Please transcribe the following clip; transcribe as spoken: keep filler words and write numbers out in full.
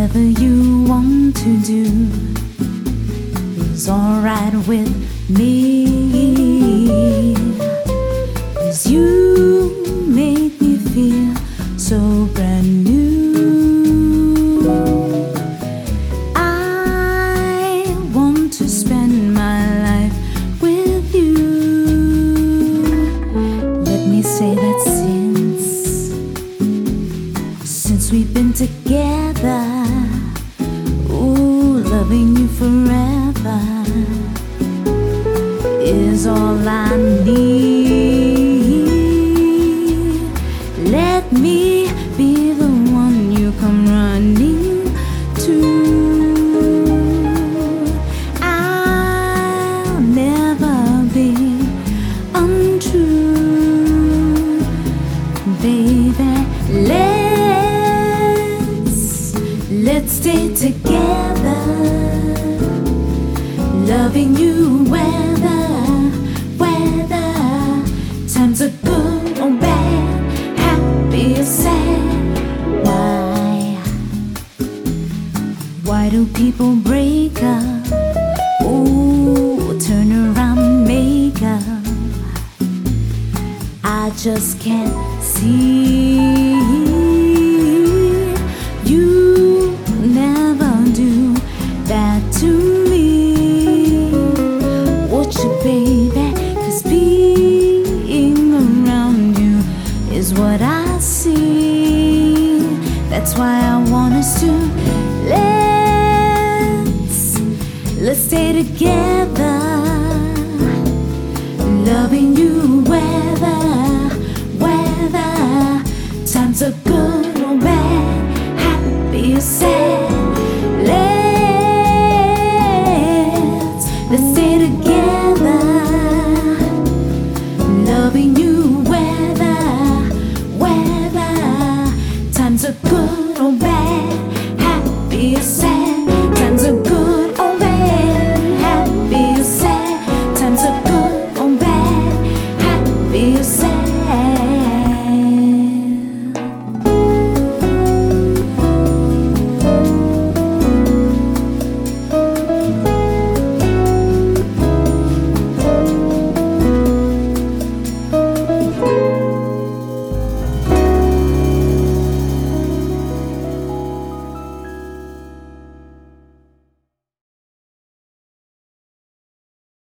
Whatever you want to do is alright with me, 'cause you make me feel so brand new. I want to spend my life with you. Let me say that since Since we've been together, ooh, loving you forever is all I need. Let me be the one you come running to. I'll never be untrue, baby. Let's Let's stay together, loving you whether, whether times are good or bad, happy or sad. Why, why do people break up? Ooh, turn around and make up. I just can't see. To me, would you, baby? 'Cause being around you is what I see. That's why I want us to let's let's stay together, loving you whether, whether times are good